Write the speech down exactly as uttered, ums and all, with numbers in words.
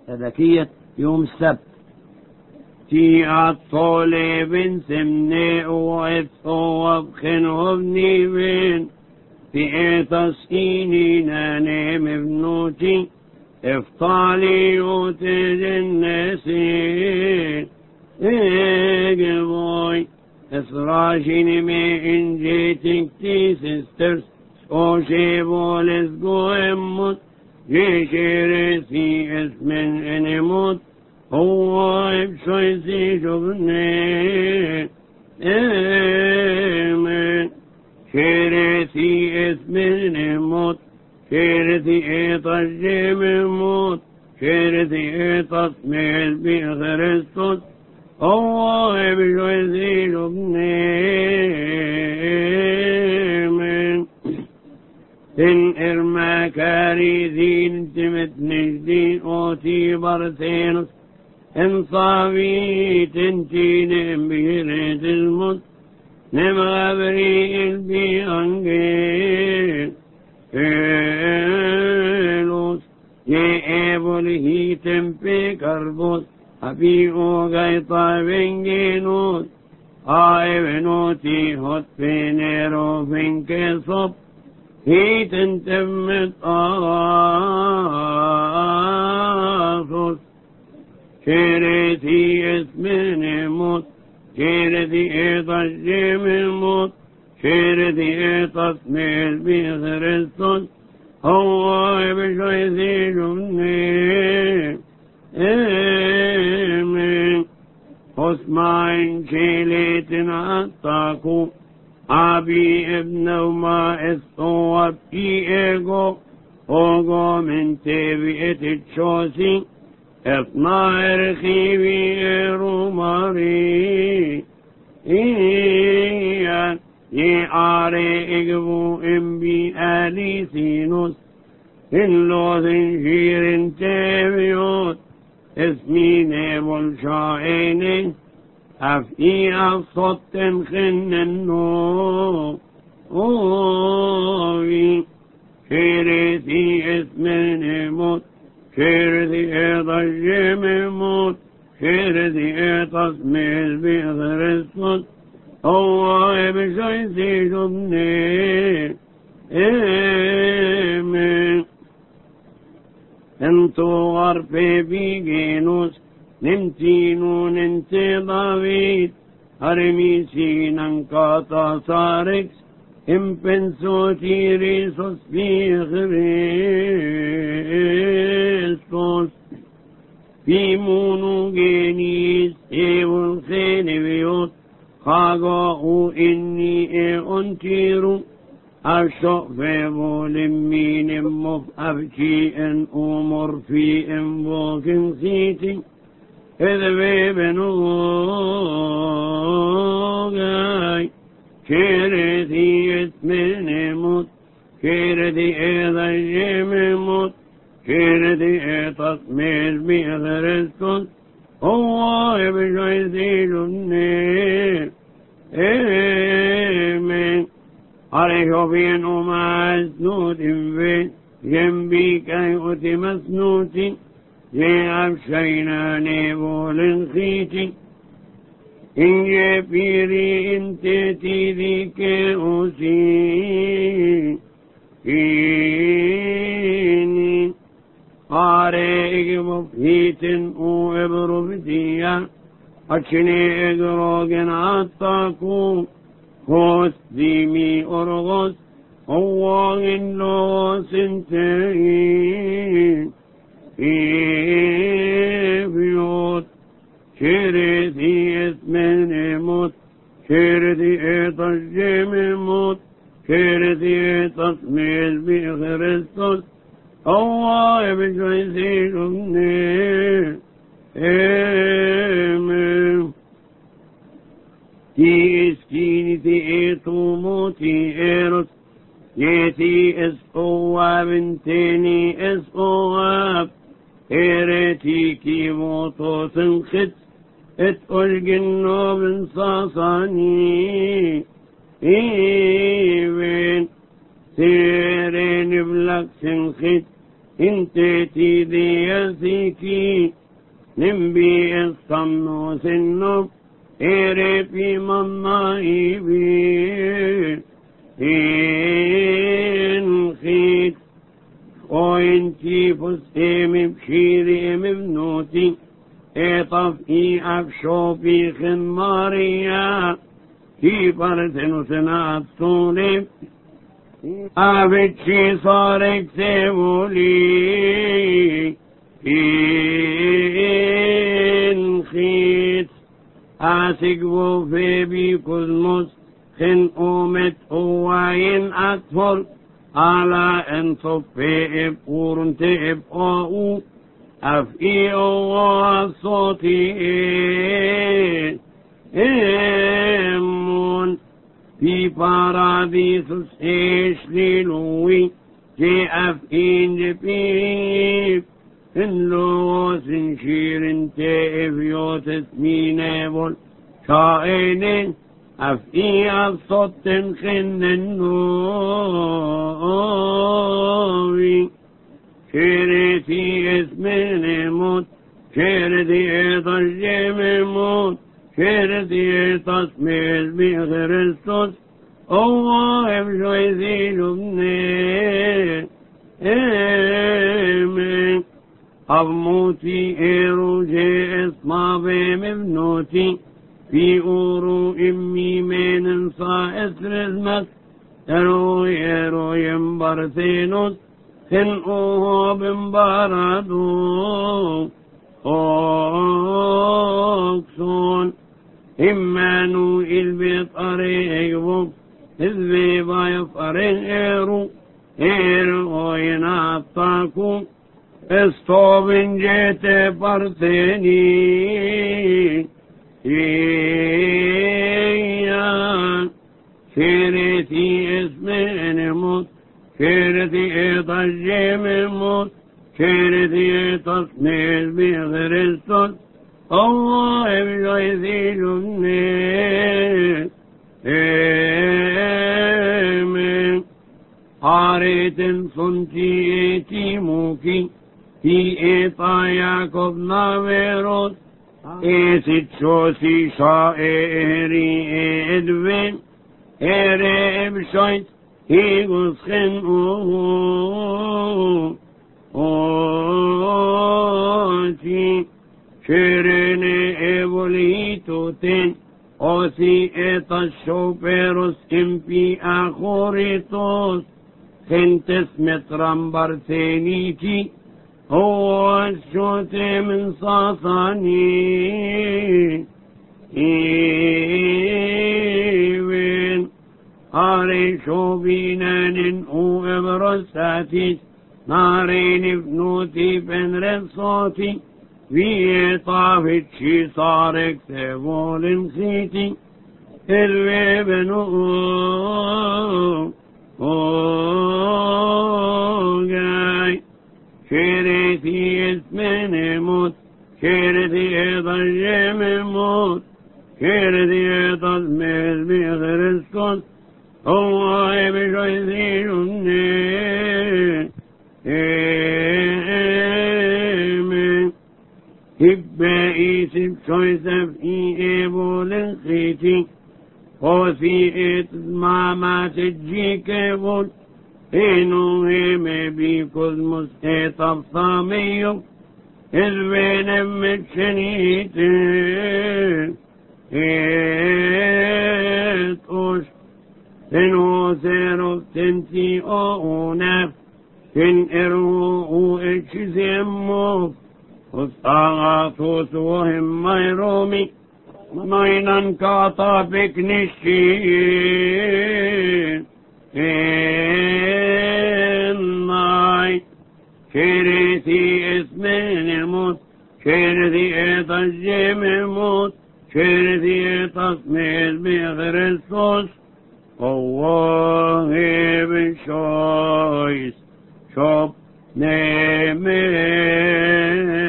ذكية يوم السبت. تي الطالب سمني وعثو وبخن وابني بين في تسكيني ناني مبنوتي افطالي وتج النسي اقبوي اسراشيني مي انجيتك تي سيسترز اوشي بولس قومت جيشيرسي اسمن انموت هو بشويسي شبني امين شيرسي اسمن انموت شيرسي اطجي من شيرسي اتصميل بخريستوس هو بشويسي شبني امين إن إرما كاريزين تمت نجدين أوتي برسينس إن صافي تنتين بهريت الموت نمغبري البي أنجيل إلوس يأبو لهي تنبي كربوس أبي أوغاي طابين جينوس آي بنوتي هوت بينيرو فينكي صب هي تنتمت آفوس شيرتي اسمني موت شيرتي اطجي من موت شيرتي اتصميل بخريستوس هو بشويسي جمني امين اسمعين شيلتنا اتاكو أبي ابن وما استوى في إيغو أوغو من تبئة الشوسي اثنا رخيبي روماري إيان يعاري إقبو إمبي آلي سينوس إنلو ذنشير تبيوت اسمي نيبو الشائني أفئي أصوت خن النور أوي شيرتي اسم نموت شيرتي ضجي موت شيرتي تصميل بخريستوس هو بشويسي شبني امين انتو غرفي بيجينوس نمتينو ننتي ضويت هرمي سينان كاتا ساركس امبنسو تيريسوس في خريستوس في مونو جينيس ايو الخينيوت خاقو اني اي انتيرو أشوف في بولمين مف أبكي ان أمر في ان بوكن سيتي إذ ببنوغاي كيرتي اسمني موت كيرتي إذا جيم موت كيرتي تصميل بخريستوس هو بشويسي جني آمين عليه بين ومسنود في جنبي كي أتي مسنوتي يأبشينا نبول خيتي إن يبيري انت تذيك أسي إني قارئ مفهيت وإبربتيا أشني إقروغن عطاكو خوست ديمي أرغس هو إنو سنتين إيفيوت شيرتي اسمني موت شيرتي اتجي موت شيرتي تصميل بخريستوس هو بشويسي شبني آمين تي اسكيني تي ايتو موتي ايروس يتي اسقوا بنتيني اسقوا إيرتي كي موتو تنخت اتقل جنو بن صاصاني إيوين سيرين بلك تنخت انت تيدي سيكي نمبي الصمنو سنو إيري في منائبي إن خيت وإنتي فستيمي بشيري مبنوتي إطفئي أفشو في خماريا كي فرسن سنات صولي أفتشي صارك سيبولي إن خيت أسقبو في بي كزمس خن أومت أوين أطفل على أن صفي إبقورن تبقاو أفئي أوه صوتي إمون في باراديسوس إشليلوي جي أفئين جبيب إن لو سنشير تأفيوت اسمينيبول شائنين أفئي أصوت خن النووي شيرتي اسمين موت شيرتي ضجم موت شيرتي تصميل بخريستوس الله بشوي ذيلبني آمين أبموتي إيروجي اسما بمبنوتي في أورو إمي من انصى اسرزمت إرو إرو يمبرثينوس خنقوه بمباردو أوكسون إمانو إلبي طريقو إذبي باي فريقو إيرو ينطاكو استوبن جيت برثيني إيان شيرتي اسمين موت شيرتي ضجم موت شيرتي تصميل بخريستوس الله بجيزيلني آمين حارت صنتي تيموكي في إيطا ياكوب نافيروس إيسيت شوسي شائري إدوين إيري بشويت هيغوس خن أوه أوتي شيريني إبوليتوتين أوسي إيطا الشوبيروس إمبي أخوريتوس خنتس مترم برثينيتي هو الشوت من صاصاني إيوين هاري شوبينان أو إبرساتيس نارين بنوتي بن صوتي في طافت شي صارك تبول مخيتي الوي بنو أوغاي شيرتي اسمين موت شيرتي ضجم موت شيرتي تصميل بخريستوس الله بجيزيلني آمين إبائي سبشويسف إيبول الخيتي وفي إتمامات الجيكبول إنو هم بيكوزموس إتفصاميو إذبين متشنيتين إتوش إنو سيرو تنتي أوناف إن إرو إتشزيمو وستغاثوس وهم ميرومي مينان كاطابك نشين إناي شيرتي اسمين موت شيرتي ضجم موت شيرتي تصميل بخريستوس الله بشويس شوب نيمين